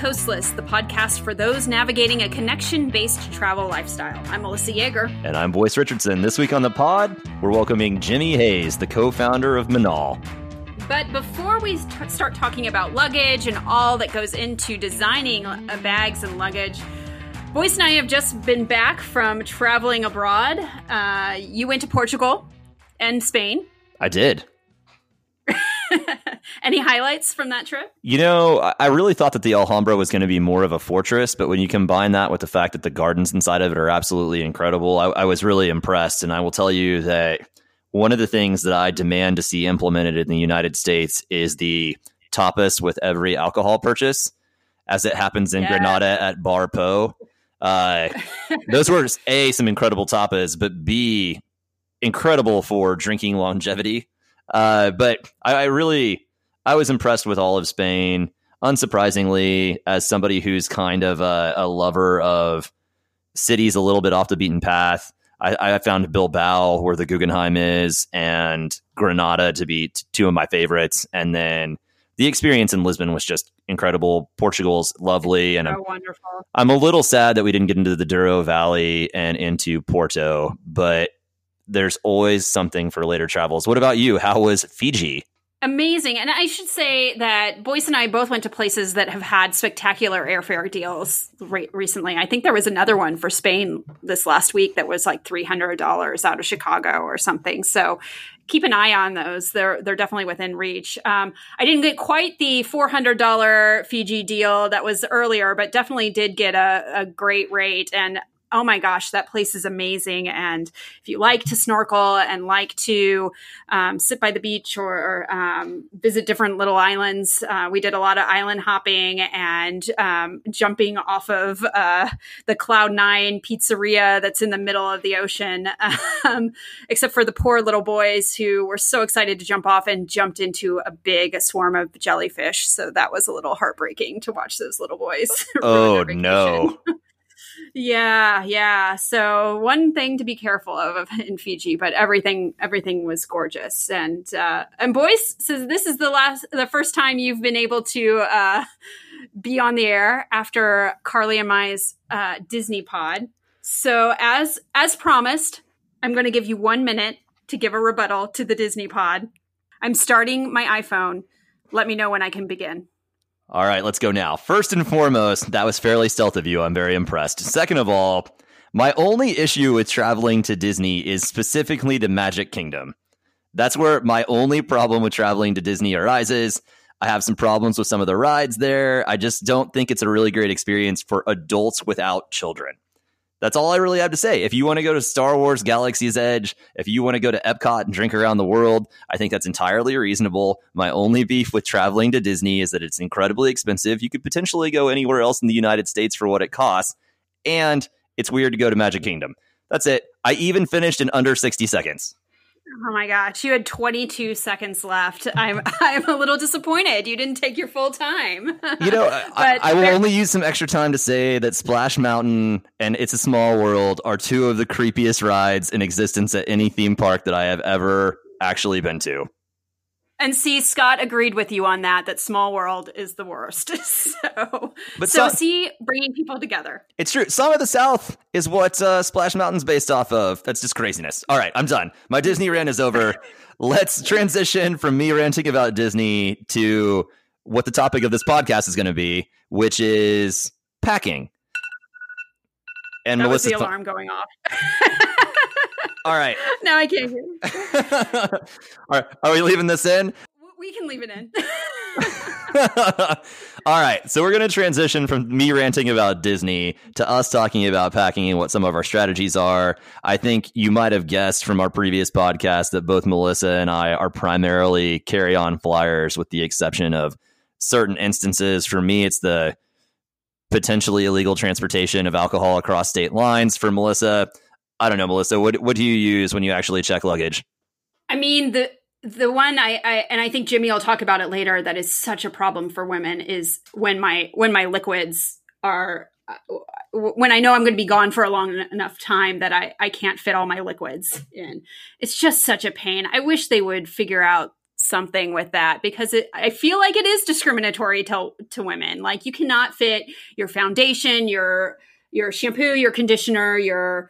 Coastless, the podcast for those navigating a connection-based travel lifestyle. I'm Melissa Yeager. And I'm Boyce Richardson. This week on the pod, we're welcoming Jimmy Hayes, the co-founder of Manal. But before we start talking about luggage and all that goes into designing bags and luggage, Boyce and I have just been back from traveling abroad. You went to Portugal and Spain. I did. Any highlights from that trip? You know, I really thought that the Alhambra was going to be more of a fortress, but when you combine that with the fact that the gardens inside of it are absolutely incredible, I was really impressed. And I will tell you that one of the things that I demand to see implemented in the United States is the tapas with every alcohol purchase, as it happens in Granada at Bar Po. Those were A, some incredible tapas, but B, incredible for drinking longevity. But I was impressed with all of Spain. Unsurprisingly, as somebody who's kind of a lover of cities a little bit off the beaten path, I found Bilbao, where the Guggenheim is, and Granada to be two of my favorites. And then the experience in Lisbon was just incredible. Portugal's lovely. And wonderful. I'm a little sad that we didn't get into the Douro Valley and into Porto, but there's always something for later travels. What about you? How was Fiji? Amazing. And I should say that Boyce and I both went to places that have had spectacular airfare deals recently. I think there was another one for Spain this last week that was like $300 out of Chicago or something. So keep an eye on those. They're definitely within reach. I didn't get quite the $400 Fiji deal that was earlier, but definitely did get a great rate. And oh my gosh, that place is amazing. And if you like to snorkel and like to sit by the beach or visit different little islands, we did a lot of island hopping and jumping off of the Cloud9 pizzeria that's in the middle of the ocean, except for the poor little boys who were so excited to jump off and jumped into a big swarm of jellyfish. So that was a little heartbreaking to watch those little boys. Oh, no. Yeah. So one thing to be careful of in Fiji, but everything was gorgeous. And Boyce says this is the first time you've been able to be on the air after Carly and Mai's Disney pod. So as promised, I'm going to give you 1 minute to give a rebuttal to the Disney pod. I'm starting my iPhone. Let me know when I can begin. All right, let's go now. First and foremost, that was fairly stealth of you. I'm very impressed. Second of all, my only issue with traveling to Disney is specifically to Magic Kingdom. That's where my only problem with traveling to Disney arises. I have some problems with some of the rides there. I just don't think it's a really great experience for adults without children. That's all I really have to say. If you want to go to Star Wars Galaxy's Edge, if you want to go to Epcot and drink around the world, I think that's entirely reasonable. My only beef with traveling to Disney is that it's incredibly expensive. You could potentially go anywhere else in the United States for what it costs. And it's weird to go to Magic Kingdom. That's it. I even finished in under 60 seconds. Oh my gosh, you had 22 seconds left. I'm a little disappointed. You didn't take your full time. You know, I will only use some extra time to say that Splash Mountain and It's a Small World are two of the creepiest rides in existence at any theme park that I have ever actually been to. And see, Scott agreed with you on that Small World is the worst. Bringing people together. It's true. Song of the South is what Splash Mountain's based off of. That's just craziness. All right, I'm done. My Disney rant is over. Let's transition from me ranting about Disney to what the topic of this podcast is going to be, which is packing. And that Melissa's was the alarm going off. All right. Now I can't hear. All right. Are we leaving this in? We can leave it in. All right. So we're going to transition from me ranting about Disney to us talking about packing and what some of our strategies are. I think you might have guessed from our previous podcast that both Melissa and I are primarily carry-on flyers, with the exception of certain instances. For me, it's the potentially illegal transportation of alcohol across state lines. For Melissa, I don't know, Melissa, what do you use when you actually check luggage? I mean, the one I think Jimmy will talk about it later, that is such a problem for women, is when my liquids are, when I know I'm going to be gone for a long enough time that I can't fit all my liquids in. It's just such a pain. I wish they would figure out something with that, because I feel like it is discriminatory to women. Like, you cannot fit your foundation, your shampoo, your conditioner, your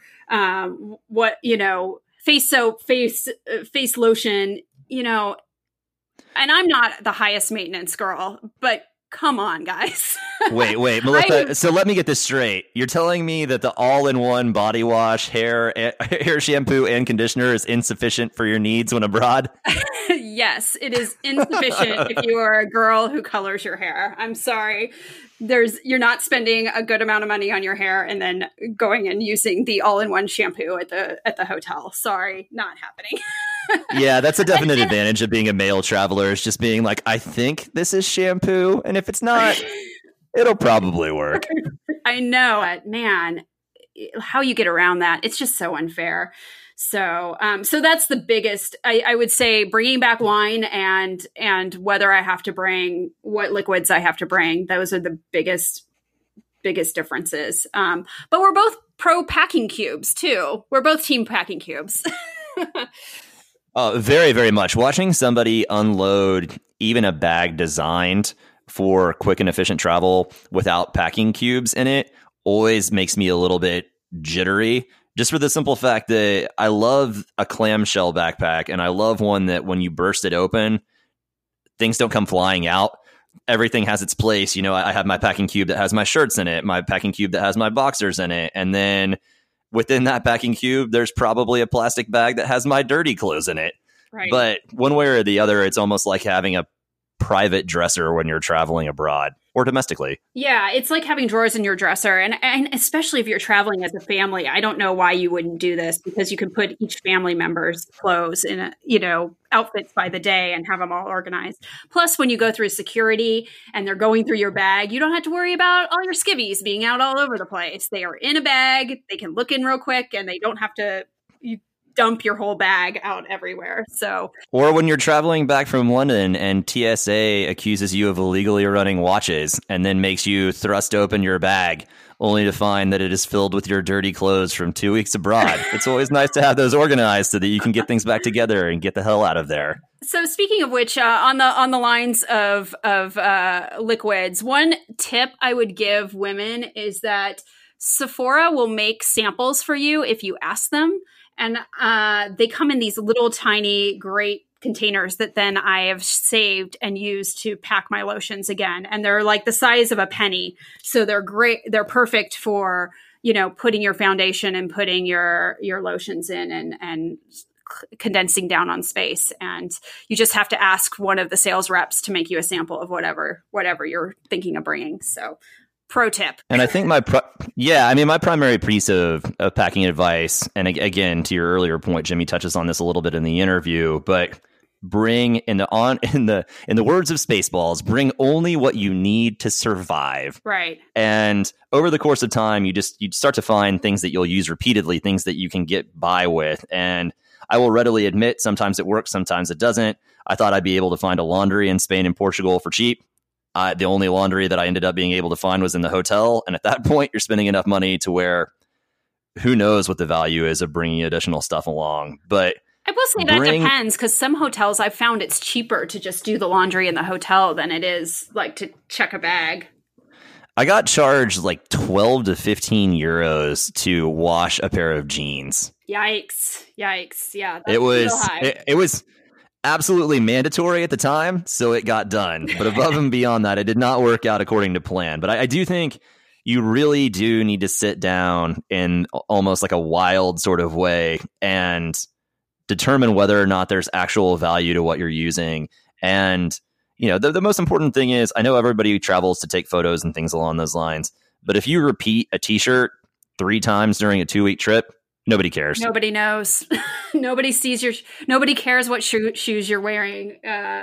face soap, face lotion, and I'm not the highest maintenance girl, but come on, guys. Wait, Melissa. So let me get this straight. You're telling me that the all-in-one body wash, hair shampoo, and conditioner is insufficient for your needs when abroad? Yes, it is insufficient if you are a girl who colors your hair. I'm sorry. You're not spending a good amount of money on your hair and then going and using the all-in-one shampoo at the hotel. Sorry, not happening. Yeah, that's a definite advantage of being a male traveler, is just being like, I think this is shampoo, and if it's not, it'll probably work. I know it, man. How you get around that, it's just so unfair. So that's the biggest, I would say, bringing back wine and whether I have to bring what liquids I have to bring. Those are the biggest differences. But we're both pro packing cubes too. We're both team packing cubes. Very, very much. Watching somebody unload even a bag designed for quick and efficient travel without packing cubes in it always makes me a little bit jittery, just for the simple fact that I love a clamshell backpack, and I love one that when you burst it open, things don't come flying out. Everything has its place. I have my packing cube that has my shirts in it, my packing cube that has my boxers in it, and then within that packing cube, there's probably a plastic bag that has my dirty clothes in it. Right. But one way or the other, it's almost like having a private dresser when you're traveling abroad or domestically. Yeah, it's like having drawers in your dresser. And especially if you're traveling as a family, I don't know why you wouldn't do this, because you can put each family member's clothes in outfits by the day and have them all organized. Plus, when you go through security and they're going through your bag, you don't have to worry about all your skivvies being out all over the place. They are in a bag. They can look in real quick, and they don't have to dump your whole bag out everywhere. Or when you're traveling back from London and TSA accuses you of illegally running watches and then makes you thrust open your bag only to find that it is filled with your dirty clothes from 2 weeks abroad. It's always nice to have those organized so that you can get things back together and get the hell out of there. So speaking of which, on the lines of liquids, one tip I would give women is that Sephora will make samples for you if you ask them. And they come in these little tiny, great containers that then I have saved and used to pack my lotions again. And they're like the size of a penny. So they're great. They're perfect for, putting your foundation and putting your lotions in and condensing down on space. And you just have to ask one of the sales reps to make you a sample of whatever you're thinking of bringing. So pro tip. And I think my primary piece of packing advice, and again, to your earlier point, Jimmy touches on this a little bit in the interview, but bring in the words of Spaceballs, bring only what you need to survive. Right. And over the course of time, you start to find things that you'll use repeatedly, things that you can get by with. And I will readily admit, sometimes it works, sometimes it doesn't. I thought I'd be able to find a laundry in Spain and Portugal for cheap. The only laundry that I ended up being able to find was in the hotel. And at that point, you're spending enough money to where who knows what the value is of bringing additional stuff along. But I will say that depends, because some hotels I've found it's cheaper to just do the laundry in the hotel than it is like to check a bag. I got charged like 12 to 15 euros to wash a pair of jeans. Yikes. Yeah. It was absolutely mandatory at the time, so it got done. But above and beyond that, it did not work out according to plan. But I do think you really do need to sit down in almost like a wild sort of way and determine whether or not there's actual value to what you're using. And, the most important thing is, I know everybody travels to take photos and things along those lines, but if you repeat a t-shirt 3 times during a 2-week trip, nobody cares. Nobody knows. Nobody sees nobody cares what shoes you're wearing.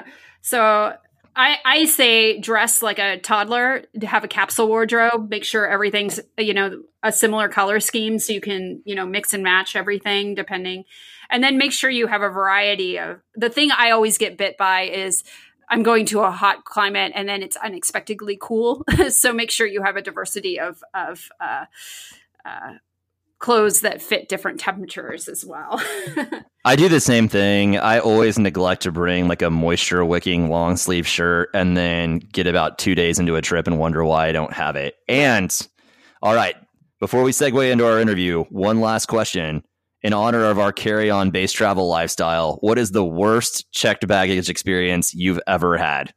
So I say dress like a toddler, to have a capsule wardrobe, make sure everything's, a similar color scheme so you can, mix and match everything depending. And then make sure you have a variety of, the thing I always get bit by is I'm going to a hot climate and then it's unexpectedly cool. So make sure you have a diversity of clothes that fit different temperatures as well. I do the same thing. I always neglect to bring like a moisture wicking long sleeve shirt and then get about 2 days into a trip and wonder why I don't have it. And all right, before we segue into our interview, one last question. In honor of our carry-on base travel lifestyle, what is the worst checked baggage experience you've ever had?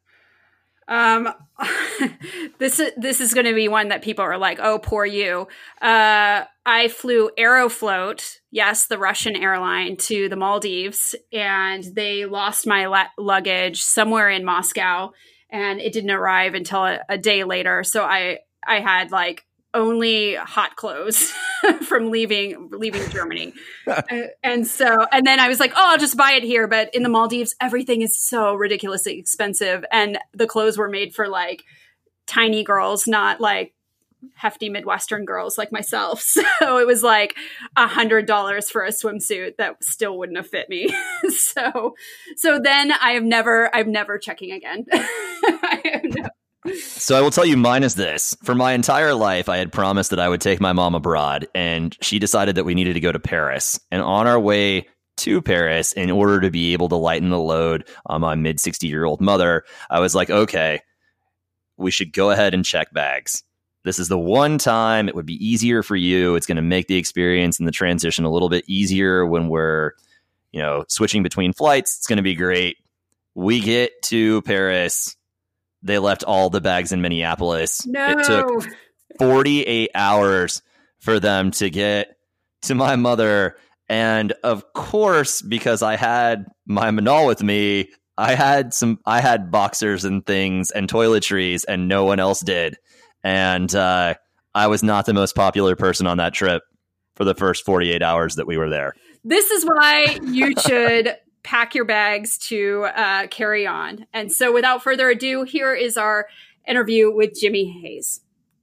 This is going to be one that people are like, oh, poor you. I flew Aeroflot, yes, the Russian airline, to the Maldives, and they lost my luggage somewhere in Moscow, and it didn't arrive until a day later. So I had like only hot clothes from leaving Germany. And then I was like, oh, I'll just buy it here. But in the Maldives, everything is so ridiculously expensive. And the clothes were made for like tiny girls, not like hefty Midwestern girls like myself. So it was like $100 for a swimsuit that still wouldn't have fit me. So then I'm never checking again. So I will tell you, mine is this. For my entire life, I had promised that I would take my mom abroad, and she decided that we needed to go to Paris. And on our way to Paris, in order to be able to lighten the load on my mid-60-year-old mother, I was like, okay, we should go ahead and check bags. This is the one time it would be easier for you. It's going to make the experience and the transition a little bit easier when we're, switching between flights. It's going to be great. We get to Paris. They left all the bags in Minneapolis. No. It took 48 hours for them to get to my mother. And of course, because I had my Manal with me, I had boxers and things and toiletries, and no one else did. And I was not the most popular person on that trip for the first 48 hours that we were there. This is why you should pack your bags to carry on. And so without further ado, here is our interview with Jimmy Hayes.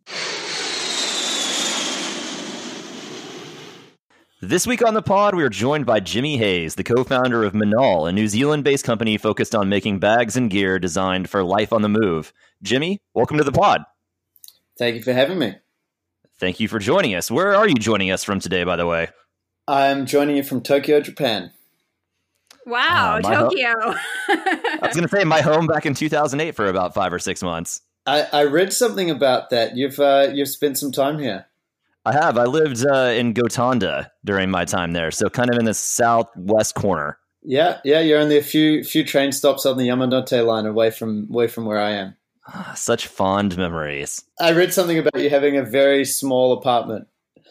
This week on the pod, we are joined by Jimmy Hayes, the co-founder of Manal, a New Zealand-based company focused on making bags and gear designed for life on the move. Jimmy, welcome to the pod. Thank you for having me. Thank you for joining us. Where are you joining us from today, by the way? I'm joining you from Tokyo, Japan. Wow, Tokyo. I was going to say my home back in 2008 for about 5 or 6 months. I read something about that. You've spent some time here. I have. I lived in Gotanda during my time there, so kind of in the southwest corner. Yeah. You're only a few train stops on the Yamanote line away from where I am. Such fond memories. I read something about you having a very small apartment.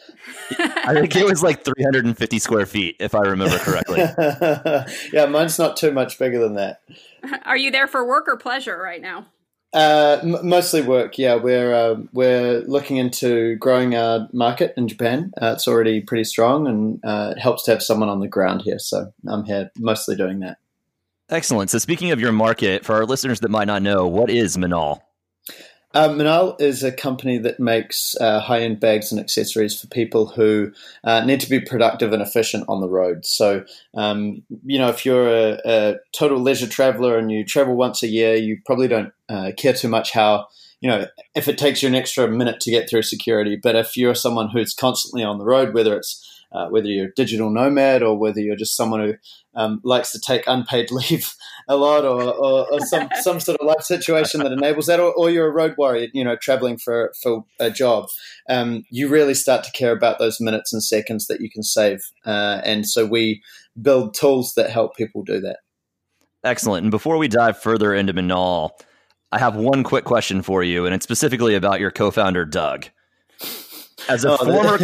I think it was like 350 square feet, if I remember correctly. Yeah, mine's not too much bigger than that. Are you there for work or pleasure right now? Mostly work. Yeah, we're looking into growing our market in Japan. It's already pretty strong, and it helps to have someone on the ground here. So I'm here mostly doing that. Excellent. So speaking of your market, for our listeners that might not know, what is Manal? Manal is a company that makes high-end bags and accessories for people who need to be productive and efficient on the road. So, if you're a total leisure traveler and you travel once a year, you probably don't care too much how, if it takes you an extra minute to get through security. But if you're someone who's constantly on the road, whether you're a digital nomad or whether you're just someone who likes to take unpaid leave a lot or some sort of life situation that enables that, or you're a road warrior, traveling for a job, you really start to care about those minutes and seconds that you can save. And so we build tools that help people do that. Excellent. And before we dive further into Manal, I have one quick question for you, and it's specifically about your co-founder, Doug. As a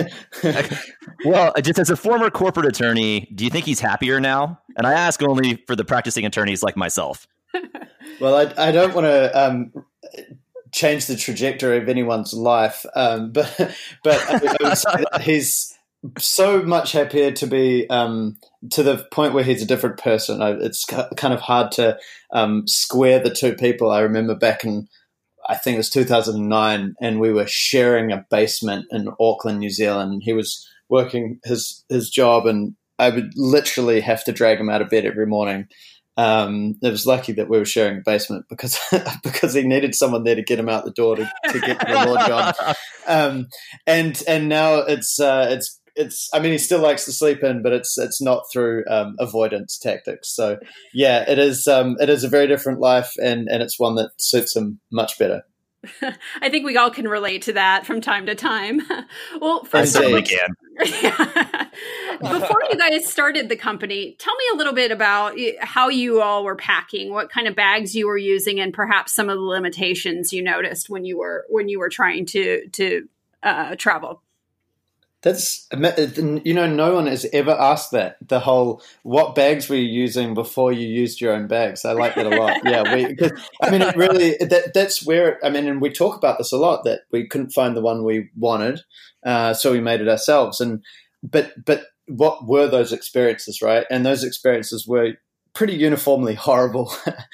just as a former corporate attorney, do you think he's happier now? And I ask only for the practicing attorneys like myself. Well, I don't want to change the trajectory of anyone's life, but I would say that he's so much happier to be to the point where he's a different person. It's kind of hard to square the two people. I remember back in, I think it was 2009, and we were sharing a basement in Auckland, New Zealand. He was working his job, and I would literally have to drag him out of bed every morning. It was lucky that we were sharing a basement because he needed someone there to get him out the door to get to the law job. And now it's it's. I mean, he still likes to sleep in, but it's not through avoidance tactics. So yeah, it is. It is a very different life, and it's one that suits him much better. I think we all can relate to that from time to time. Well, I first certainly can. Before you guys started the company, tell me a little bit about how you all were packing, what kind of bags you were using, and perhaps some of the limitations you noticed when you were trying to travel. That's, no one has ever asked that. The whole, what bags were you using before you used your own bags? I like that a lot. Yeah, it really, that's where, and we talk about this a lot, that we couldn't find the one we wanted, so we made it ourselves. But what were those experiences, right? And those experiences were pretty uniformly horrible.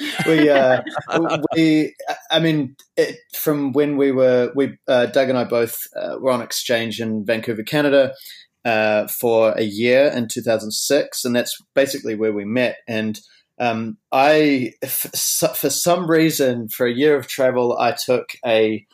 From when Doug and I both were on exchange in Vancouver, Canada, for a year in 2006, and that's basically where we met. And for some reason, for a year of travel, I took a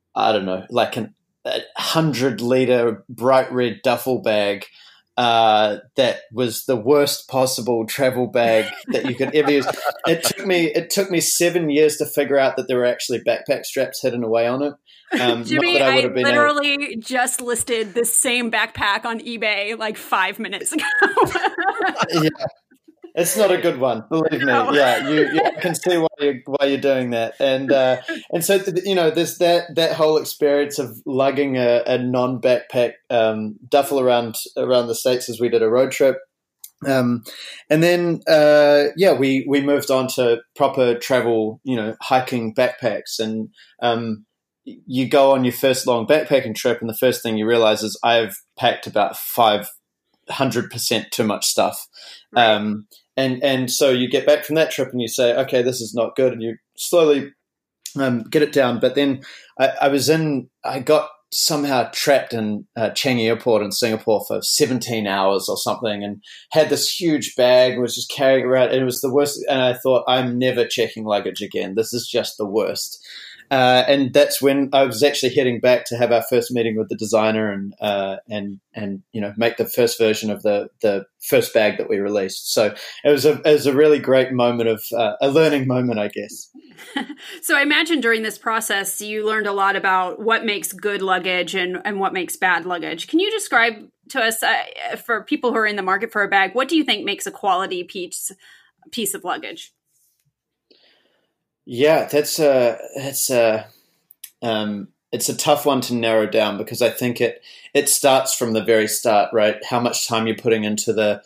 100-liter bright red duffel bag. That was the worst possible travel bag that you could ever use. It took me 7 years to figure out that there were actually backpack straps hidden away on it. Jimmy, I literally just listed the same backpack on eBay like 5 minutes ago. Yeah. It's not a good one, believe me. No. Yeah, you can see why you're doing that, and so there's that whole experience of lugging a non-backpack duffel around the States as we did a road trip, and then we moved on to proper travel, hiking backpacks, and you go on your first long backpacking trip, and the first thing you realize is I've packed about 500% too much stuff. Right. And so you get back from that trip and you say, okay, this is not good, and you slowly get it down. But then I got somehow trapped in Changi Airport in Singapore for 17 hours or something, and had this huge bag and was just carrying it around. And it was the worst. And I thought, I'm never checking luggage again. This is just the worst. And that's when I was actually heading back to have our first meeting with the designer and make the first version of the first bag that we released. So it was a really great moment of a learning moment, I guess. So I imagine during this process you learned a lot about what makes good luggage and what makes bad luggage. Can you describe to us, for people who are in the market for a bag, what do you think makes a quality piece of luggage? Yeah, it's a tough one to narrow down, because I think it starts from the very start, right? How much time you're putting into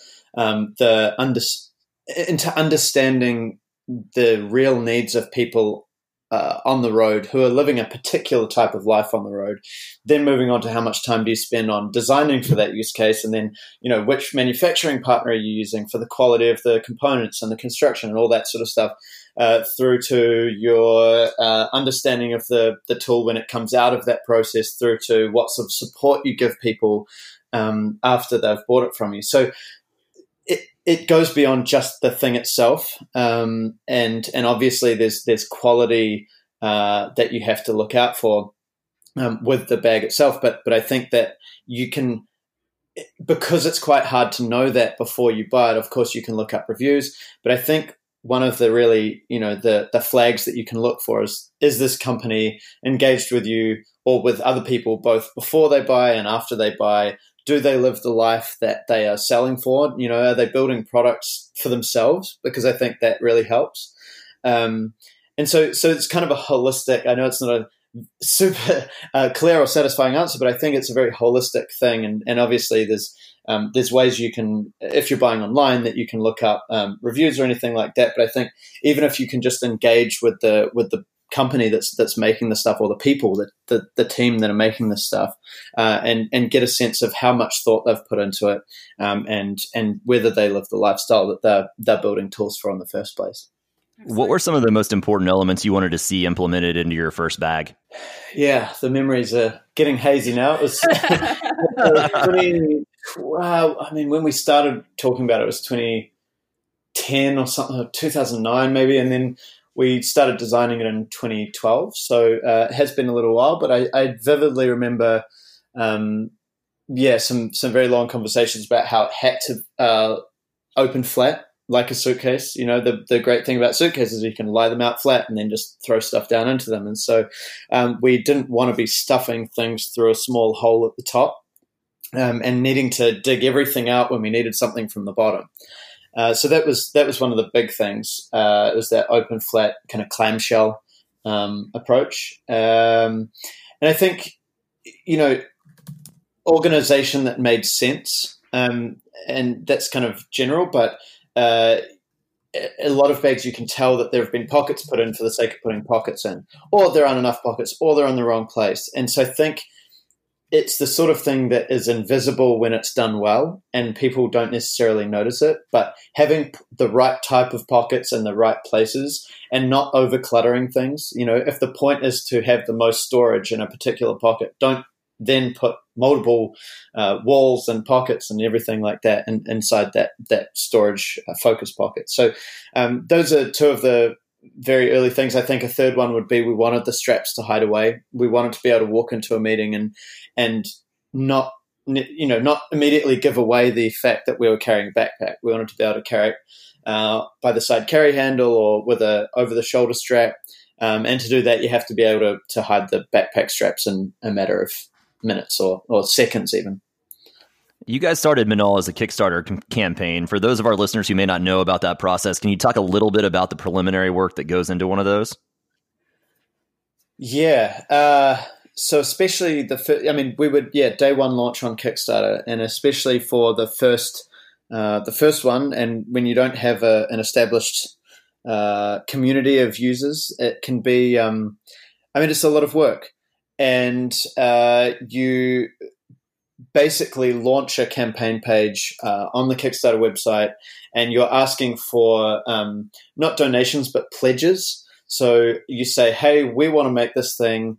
into understanding the real needs of people on the road who are living a particular type of life on the road. Then moving on to how much time do you spend on designing for that use case, and then which manufacturing partner are you using for the quality of the components and the construction and all that sort of stuff. Through to your understanding of the tool when it comes out of that process, through to what sort of support you give people after they've bought it from you. So it goes beyond just the thing itself, and obviously there's quality that you have to look out for with the bag itself. But I think that you can, because it's quite hard to know that before you buy it. Of course, you can look up reviews, but I think one of the really, the flags that you can look for is this company engaged with you or with other people both before they buy and after they buy? Do they live the life that they are selling for? Are they building products for themselves? Because I think that really helps. And so it's kind of a holistic, I know it's not a super clear or satisfying answer, but I think it's a very holistic thing. And obviously there's ways you can, if you're buying online, that you can look up reviews or anything like that. But I think even if you can just engage with the company that's making the stuff, or the people the team that are making this stuff, and get a sense of how much thought they've put into it, and whether they live the lifestyle that they're building tools for in the first place. What were some of the most important elements you wanted to see implemented into your first bag? Yeah, the memories are getting hazy now. It was when we started talking about it, it was 2010 or something, or 2009 maybe, and then we started designing it in 2012. So it has been a little while, but I vividly remember some very long conversations about how it had to open flat like a suitcase. You know, the great thing about suitcases is you can lie them out flat and then just throw stuff down into them. And so we didn't want to be stuffing things through a small hole at the top and needing to dig everything out when we needed something from the bottom. So that was one of the big things. It was that open flat kind of clamshell approach. And I think, you know, organization that made sense, and that's kind of general, but a lot of bags you can tell that there have been pockets put in for the sake of putting pockets in, or there aren't enough pockets, or they're in the wrong place. And so I think it's the sort of thing that is invisible when it's done well and people don't necessarily notice it, but having the right type of pockets in the right places and not over cluttering things. You know, if the point is to have the most storage in a particular pocket, don't then put multiple walls and pockets and everything like that inside that storage focus pocket. So those are two of the very early things. I think a third one would be we wanted the straps to hide away. We wanted to be able to walk into a meeting and not immediately give away the fact that we were carrying a backpack. We wanted to be able to carry it by the side carry handle or with a over the shoulder strap. And to do that, you have to be able to hide the backpack straps in a matter of minutes or seconds even. You guys started Manal as a Kickstarter campaign. For those of our listeners who may not know about that process, can you talk a little bit about the preliminary work that goes into one of those? Yeah. So especially we would, day one launch on Kickstarter, and especially for the first one. And when you don't have an established community of users, it can be, it's a lot of work. And you basically launch a campaign page on the Kickstarter website, and you're asking for not donations but pledges. So you say, hey, we want to make this thing.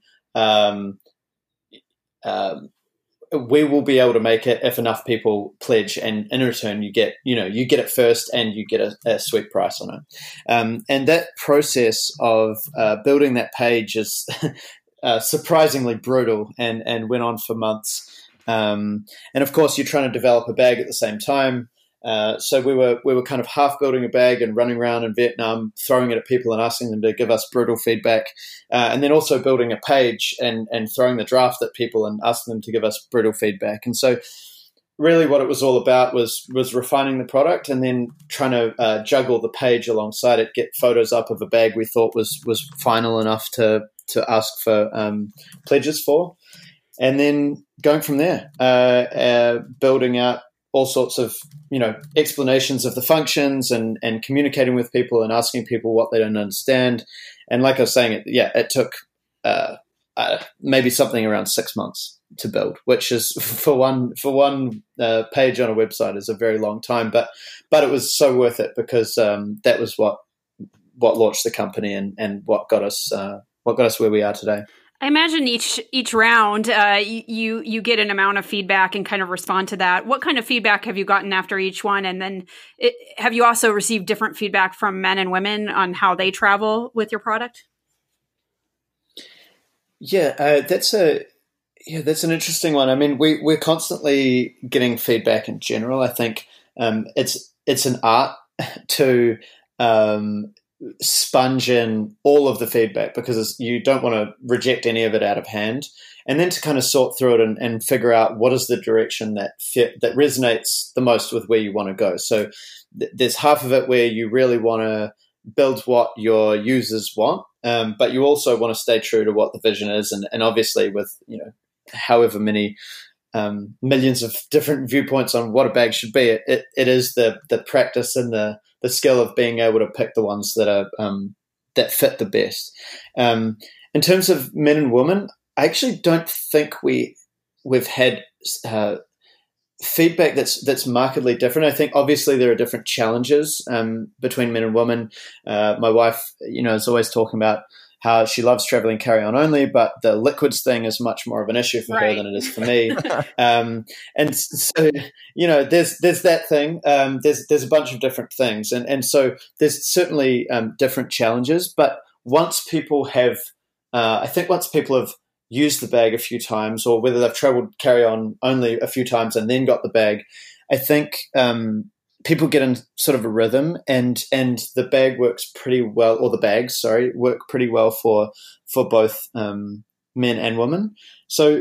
We will be able to make it if enough people pledge, and in return you get it first and you get a sweet price on it. And that process of building that page is surprisingly brutal and went on for months. And of course, you're trying to develop a bag at the same time. So we were kind of half building a bag and running around in Vietnam, throwing it at people and asking them to give us brutal feedback, and then also building a page and throwing the draft at people and asking them to give us brutal feedback. And so really what it was all about was refining the product and then trying to juggle the page alongside it, get photos up of a bag we thought was final enough to ask for pledges for. And then going from there, building out all sorts of, explanations of the functions and communicating with people and asking people what they don't understand. And like I was saying, it took maybe something around 6 months to build, which is for one page on a website is a very long time. But it was so worth it because that was what launched the company and what got us where we are today. I imagine each round, you get an amount of feedback and kind of respond to that. What kind of feedback have you gotten after each one? And then have you also received different feedback from men and women on how they travel with your product? Yeah, that's an interesting one. I mean, we're constantly getting feedback in general. I think it's an art to sponge in all of the feedback because you don't want to reject any of it out of hand, and then to kind of sort through it and figure out what is the direction that resonates the most with where you want to go. So there's half of it where you really want to build what your users want, but you also want to stay true to what the vision is, and obviously with however many millions of different viewpoints on what a bag should be, it is the practice and the skill of being able to pick the ones that are that fit the best. In terms of men and women, I actually don't think we've had feedback that's markedly different. I think obviously there are different challenges between men and women. My wife, is always talking about how she loves traveling carry-on only, but the liquids thing is much more of an issue for her than it is for me. And so, there's that thing. There's a bunch of different things. And so there's certainly different challenges. But once people have used the bag a few times, or whether they've traveled carry-on only a few times and then got the bag, I think people get in sort of a rhythm, and the bag works pretty well, or the bags, sorry, work pretty well for both men and women. So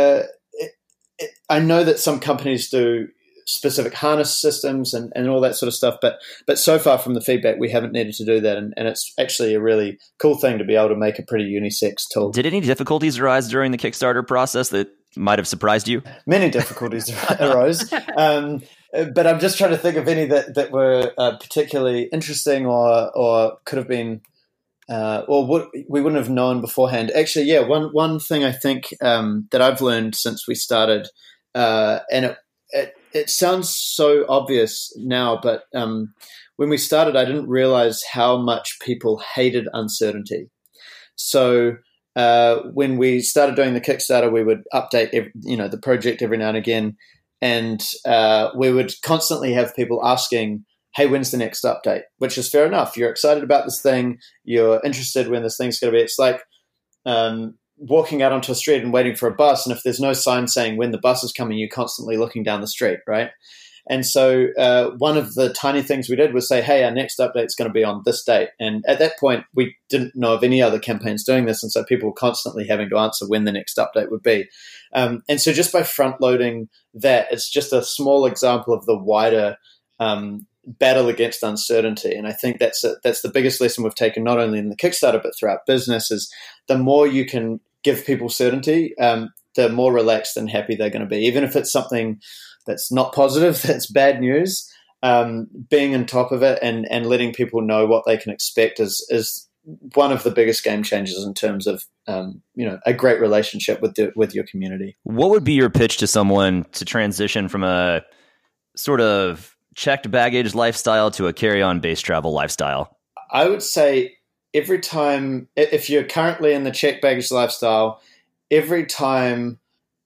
I know that some companies do specific harness systems and all that sort of stuff, but so far from the feedback, we haven't needed to do that, and it's actually a really cool thing to be able to make a pretty unisex tool. Did any difficulties arise during the Kickstarter process that might have surprised you? Many difficulties arose, but I'm just trying to think of any that were particularly interesting or could have been or what we wouldn't have known beforehand. Actually, yeah, one thing I think that I've learned since we started, and it sounds so obvious now, but when we started, I didn't realize how much people hated uncertainty. So when we started doing the Kickstarter, we would update the project every now and again, and we would constantly have people asking, hey, when's the next update? Which is fair enough. You're excited about this thing. You're interested when this thing's going to be. It's like walking out onto a street and waiting for a bus, and if there's no sign saying when the bus is coming, you're constantly looking down the street, right? And so one of the tiny things we did was say, hey, our next update is going to be on this date. And at that point, we didn't know of any other campaigns doing this, and so people were constantly having to answer when the next update would be. And so just by front-loading that, it's just a small example of the wider battle against uncertainty. And I think that's the biggest lesson we've taken, not only in the Kickstarter, but throughout business, is the more you can give people certainty, the more relaxed and happy they're going to be. Even if it's something that's not positive, that's bad news, being on top of it and letting people know what they can expect is one of the biggest game changers in terms of a great relationship with your community. What would be your pitch to someone to transition from a sort of checked baggage lifestyle to a carry-on based travel lifestyle? I would say every time, if you're currently in the checked baggage lifestyle, every time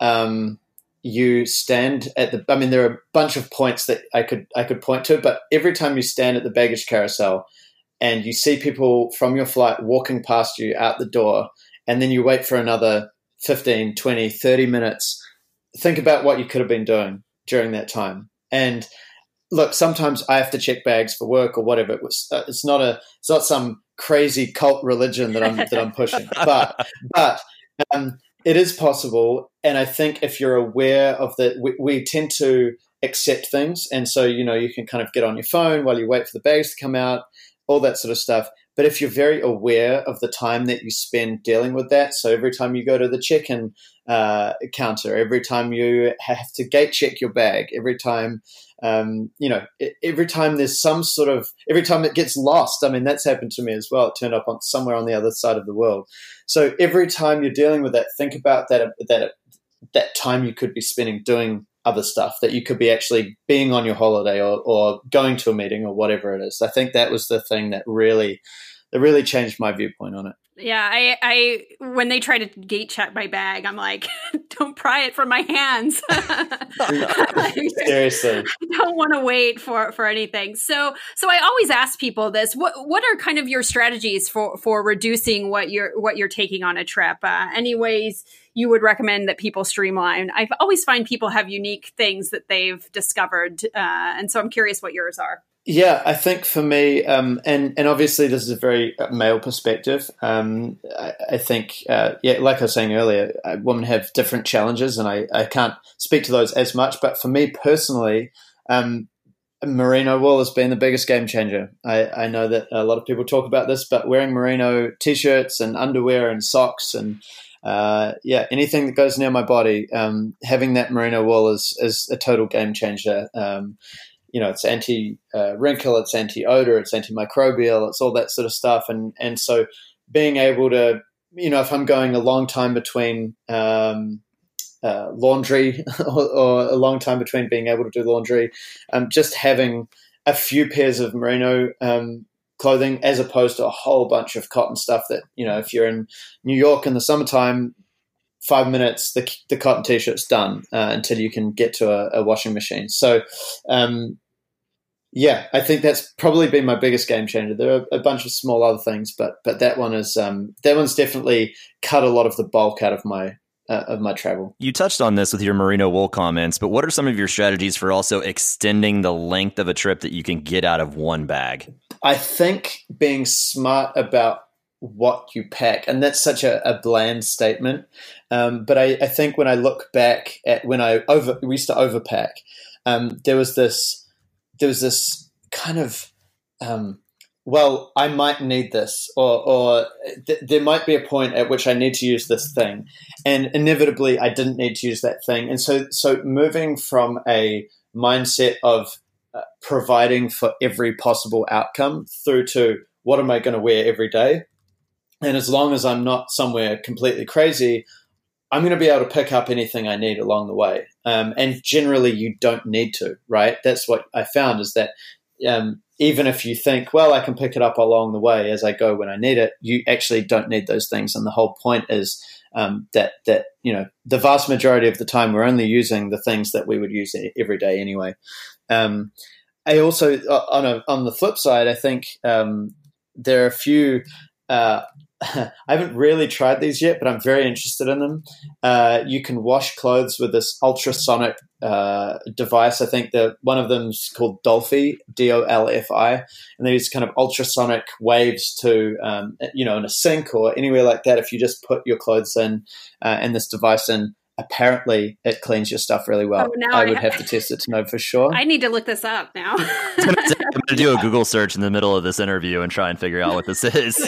you stand at there are a bunch of points that I could point to, but every time you stand at the baggage carousel and you see people from your flight walking past you out the door, and then you wait for another 15, 20, 30 minutes, think about what you could have been doing during that time. And look, sometimes I have to check bags for work or whatever. It's not some crazy cult religion that I'm pushing, but it is possible. And I think if you're aware of that, we tend to accept things, and so you can kind of get on your phone while you wait for the bags to come out, all that sort of stuff. But if you're very aware of the time that you spend dealing with that, so every time you go to the check-in counter, every time you have to gate check your bag, every time every time there's every time it gets lost. That's happened to me as well. It turned up on somewhere on the other side of the world. So every time you're dealing with that, think about that time you could be spending doing other stuff, that you could be actually being on your holiday or going to a meeting or whatever it is. I think that was the thing that really changed my viewpoint on it. Yeah, I when they try to gate check my bag, I'm like, don't pry it from my hands. Seriously, I don't want to wait for anything. So I always ask people this: what are kind of your strategies for reducing what you're taking on a trip? Any ways you would recommend that people streamline? I always find people have unique things that they've discovered, and so I'm curious what yours are. Yeah, I think for me, and obviously this is a very male perspective. I think, like I was saying earlier, women have different challenges, and I can't speak to those as much. But for me personally, merino wool has been the biggest game changer. I know that a lot of people talk about this, but wearing merino t-shirts and underwear and socks and anything that goes near my body, having that merino wool is a total game changer. It's anti-wrinkle, it's anti-odor, it's antimicrobial, it's all that sort of stuff. And so being able to, if I'm going a long time between laundry or a long time between being able to do laundry, just having a few pairs of merino clothing as opposed to a whole bunch of cotton stuff that, if you're in New York in the summertime, 5 minutes, the cotton t-shirt's done until you can get to a washing machine. So Yeah, I think that's probably been my biggest game changer. There are a bunch of small other things, but that one is that one's definitely cut a lot of the bulk out of my travel. You touched on this with your merino wool comments, but what are some of your strategies for also extending the length of a trip that you can get out of one bag? I think being smart about what you pack, and that's such a bland statement, but I think when I look back at when we used to overpack, there was this kind of well, I might need this, or there might be a point at which I need to use this thing, and inevitably I didn't need to use that thing. And so moving from a mindset of providing for every possible outcome through to what am I going to wear every day, and as long as I'm not somewhere completely crazy, I'm going to be able to pick up anything I need along the way. And generally, you don't need to, right? That's what I found is that even if you think, well, I can pick it up along the way as I go when I need it, you actually don't need those things. And the whole point is that the vast majority of the time we're only using the things that we would use every day anyway. I also, on the flip side, I think there are a few. I haven't really tried these yet, but I'm very interested in them. You can wash clothes with this ultrasonic device. I think that one of them is called Dolphi, Dolfi, and they use kind of ultrasonic waves to, in a sink or anywhere like that. If you just put your clothes in and this device in, apparently it cleans your stuff really well. I would have to test it to know for sure. I need to look this up now. I'm going to do a Google search in the middle of this interview and try and figure out what this is.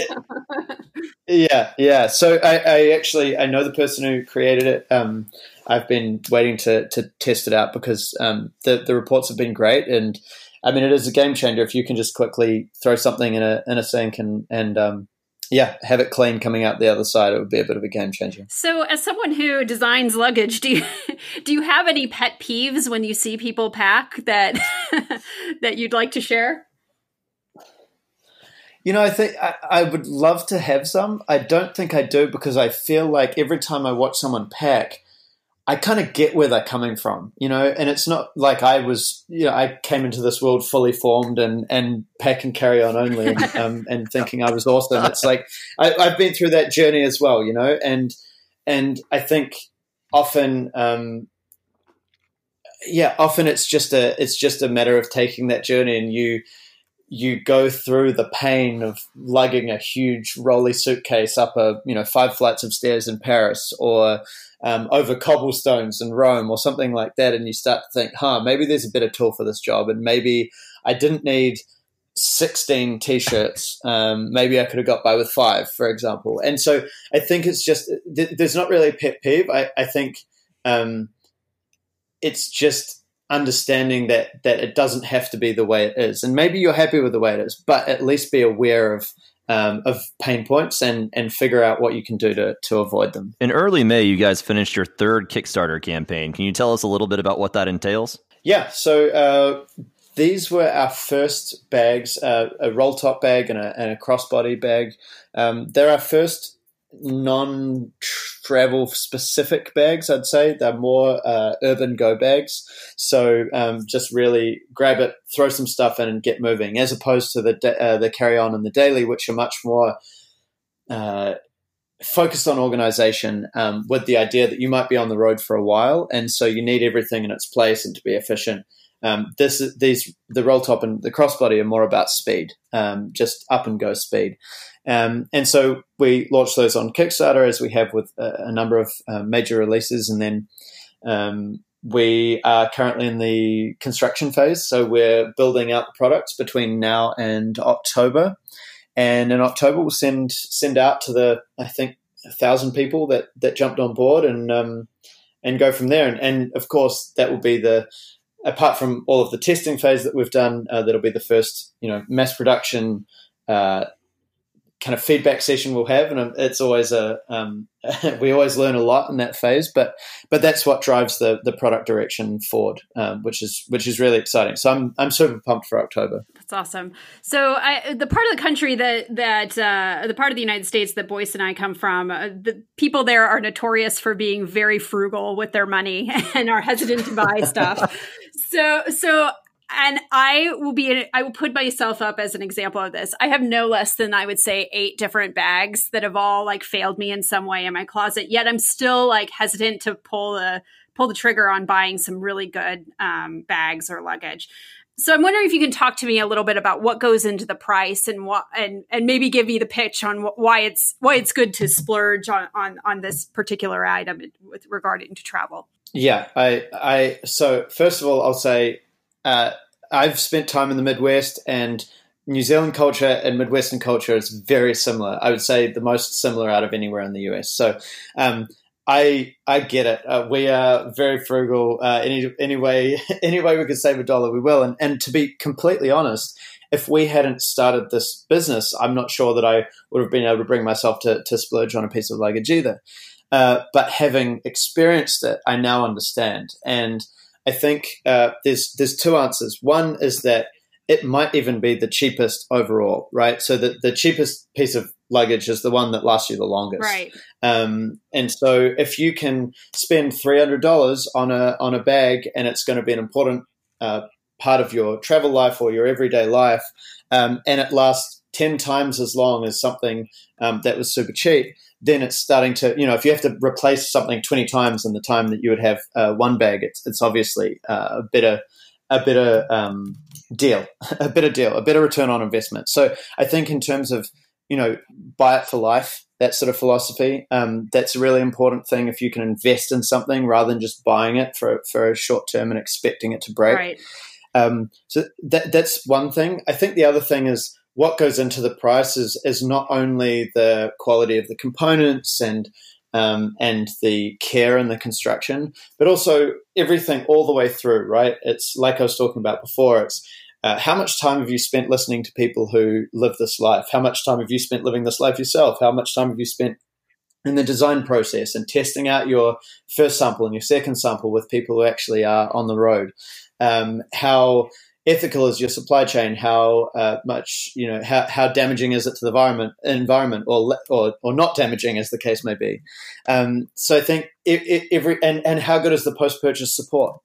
Yeah. So I know the person who created it. I've been waiting to test it out because the reports have been great, and I mean it is a game changer if you can just quickly throw something in a sink and have it clean coming out the other side. It would be a bit of a game changer. So, as someone who designs luggage, do you have any pet peeves when you see people pack that that you'd like to share? I think I would love to have some. I don't think I do because I feel like every time I watch someone pack, I kind of get where they're coming from, and it's not like I was, I came into this world fully formed and pack and carry on only and thinking I was awesome. It's like I've been through that journey as well, and I think often, often it's just a matter of taking that journey, and you go through the pain of lugging a huge rolly suitcase up 5 flights of stairs in Paris or over cobblestones in Rome or something like that. And you start to think, maybe there's a better tool for this job. And maybe I didn't need 16 T-shirts. Maybe I could have got by with 5, for example. And so I think it's just, there's not really a pet peeve. I think it's just understanding that it doesn't have to be the way it is, and maybe you're happy with the way it is, but at least be aware of pain points and figure out what you can do to avoid them. In early May, you guys finished your 3rd Kickstarter campaign. Can you tell us a little bit about what that entails? Yeah, so these were our first bags, a roll top bag and a crossbody bag. They're our first non-travel specific bags, I'd say. They're more urban go bags. So just really grab it, throw some stuff in and get moving, as opposed to the carry-on and the daily, which are much more focused on organization with the idea that you might be on the road for a while, and so you need everything in its place and to be efficient. The roll top and the crossbody are more about speed, just up and go speed. And so we launched those on Kickstarter, as we have with a number of major releases. And then we are currently in the construction phase. So we're building out the products between now and October. And in October, we'll send out to I think, 1,000 people that jumped on board and go from there. And of course, that will be apart from all of the testing phase that we've done, that'll be the first, mass production kind of feedback session we'll have, and it's always we always learn a lot in that phase, but that's what drives the product direction forward, which is really exciting. So I'm super pumped for October. That's awesome. So the part of the country that the part of the United States that Boyce and I come from, the people there are notorious for being very frugal with their money and are hesitant to buy stuff. So And I will put myself up as an example of this. I have no less than, I would say, 8 different bags that have all like failed me in some way in my closet. Yet I'm still like hesitant to pull the trigger on buying some really good bags or luggage. So I'm wondering if you can talk to me a little bit about what goes into the price and what, and maybe give me the pitch on why it's good to splurge on this particular item with regarding to travel. Yeah, so first of all, I'll say I've spent time in the Midwest, and New Zealand culture and Midwestern culture is very similar. I would say the most similar out of anywhere in the US. So I get it. We are very frugal. Any way we could save $1, we will. And to be completely honest, if we hadn't started this business, I'm not sure that I would have been able to bring myself to splurge on a piece of luggage either. But having experienced it, I now understand. And I think there's 2 answers. One is that it might even be the cheapest overall, right? So the cheapest piece of luggage is the one that lasts you the longest. Right. And so if you can spend $300 on a bag, and it's going to be an important part of your travel life or your everyday life, and it lasts 10 times as long as something that was super cheap, then it's starting to, if you have to replace something 20 times in the time that you would have one bag, it's obviously a better deal, a better return on investment. So I think in terms of, buy it for life, that sort of philosophy, that's a really important thing. If you can invest in something rather than just buying it for a short term and expecting it to break. Right. So that's one thing. I think the other thing is, what goes into the price is not only the quality of the components and the care and the construction, but also everything all the way through, right? It's like I was talking about before. It's how much time have you spent listening to people who live this life? How much time have you spent living this life yourself? How much time have you spent in the design process and testing out your first sample and your second sample with people who actually are on the road? How ethical is your supply chain? How much, how damaging is it to the environment, or not damaging, as the case may be? So I think and how good is the post-purchase support?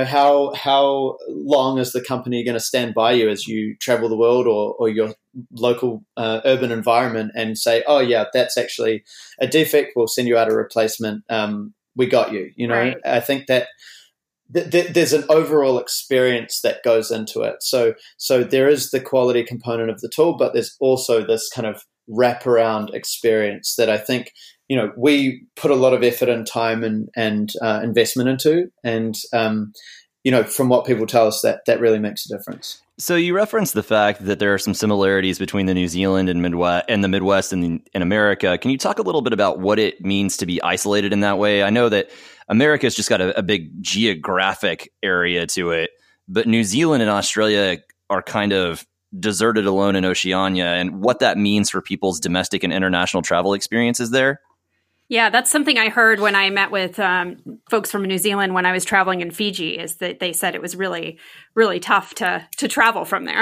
How long is the company going to stand by you as you travel the world or your local urban environment and say, oh yeah, that's actually a defect, we'll send you out a replacement. We got you. Right. I think that there's an overall experience that goes into it. So there is the quality component of the tool, but there's also this kind of wraparound experience that I think, we put a lot of effort and time and investment into. And, from what people tell us, that really makes a difference. So you referenced the fact that there are some similarities between the New Zealand and the Midwest and America. Can you talk a little bit about what it means to be isolated in that way? I know that America's just got a big geographic area to it, but New Zealand and Australia are kind of deserted alone in Oceania, and what that means for people's domestic and international travel experiences there. Yeah, that's something I heard when I met with folks from New Zealand when I was traveling in Fiji, is that they said it was really, really tough to travel from there.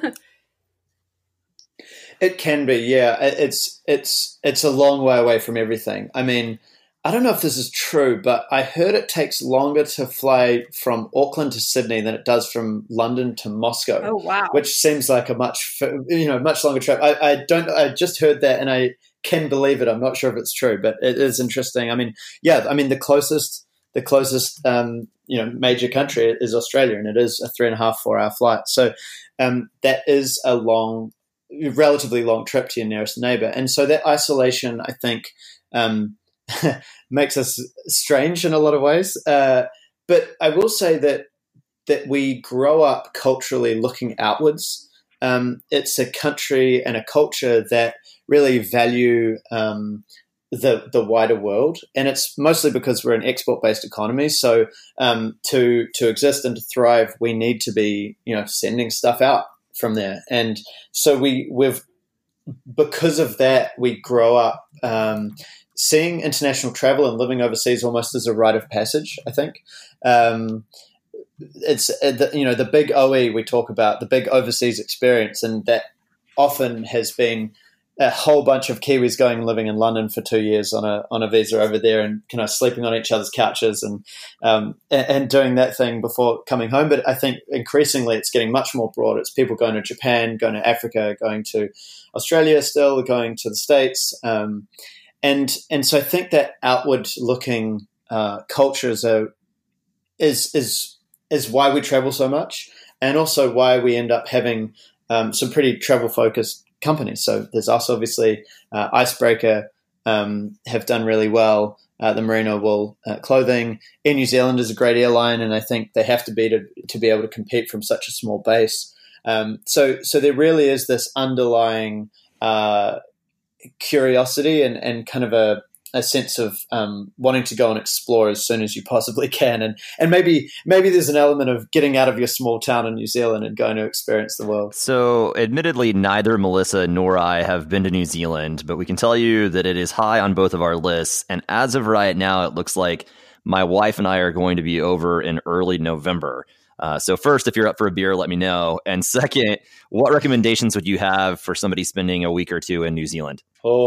It can be, yeah. It's a long way away from everything. I mean, I don't know if this is true, but I heard it takes longer to fly from Auckland to Sydney than it does from London to Moscow. Oh, wow. Which seems like a much longer trip. I just heard that, and I can believe it. I'm not sure if it's true, but it is interesting. I mean, the closest major country is Australia, and it is a 3.5-4 hour flight. So that is a relatively long trip to your nearest neighbor. And so that isolation, I think, makes us strange in a lot of ways. But I will say that we grow up culturally looking outwards. It's a country and a culture that really value the wider world, and it's mostly because we're an export-based economy. So to exist and to thrive, we need to be sending stuff out from there, and so we've because of that we grow up seeing international travel and living overseas almost as a rite of passage. I think it's the big OE we talk about, the big overseas experience, and that often has been a whole bunch of Kiwis going and living in London for 2 years on a visa over there, and kind of sleeping on each other's couches and doing that thing before coming home. But I think increasingly it's getting much more broad. It's people going to Japan, going to Africa, going to Australia, still going to the States, and so I think that outward looking culture is why we travel so much, and also why we end up having some pretty travel focused companies. So there's us, obviously, Icebreaker have done really well. The Merino wool clothing in New Zealand is a great airline, and I think they have to be to be able to compete from such a small base. So there really is this underlying curiosity and kind of a sense of wanting to go and explore as soon as you possibly can, and maybe there's an element of getting out of your small town in New Zealand and going to experience the world. So admittedly, neither Melissa nor I have been to New Zealand, but we can tell you that it is high on both of our lists, and as of right now, it looks like my wife and I are going to be over in early November. So first, if you're up for a beer, let me know. And second, what recommendations would you have for somebody spending a week or two in New Zealand?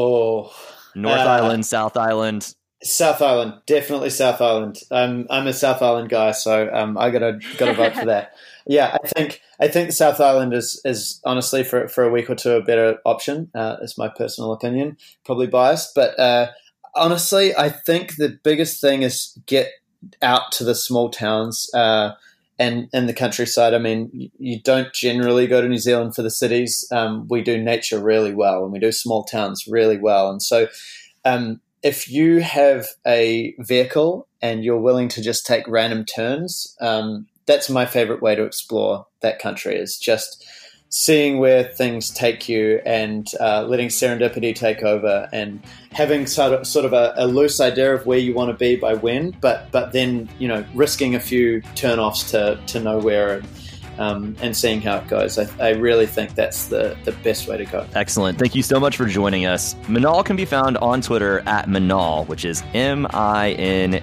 North Island, South Island? South Island, definitely South Island. I'm a South Island guy, so I gotta vote for that. Yeah, I think the South Island is honestly for a week or two a better option. Is my personal opinion, probably biased, but honestly, I think the biggest thing is get out to the small towns and the countryside. I mean, you don't generally go to New Zealand for the cities. We do nature really well, and we do small towns really well. And so if you have a vehicle and you're willing to just take random turns, that's my favorite way to explore that country, is just seeing where things take you and letting serendipity take over, and having sort of a loose idea of where you want to be by when, but then, you know, risking a few turnoffs to nowhere and seeing how it goes. I really think that's the best way to go. Excellent. Thank you so much for joining us. Manal can be found on Twitter at Manal, which is MINAAL,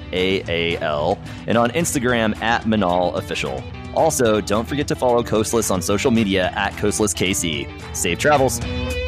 and on Instagram at Manal Official. Also, don't forget to follow Coastless on social media at CoastlessKC. Safe travels.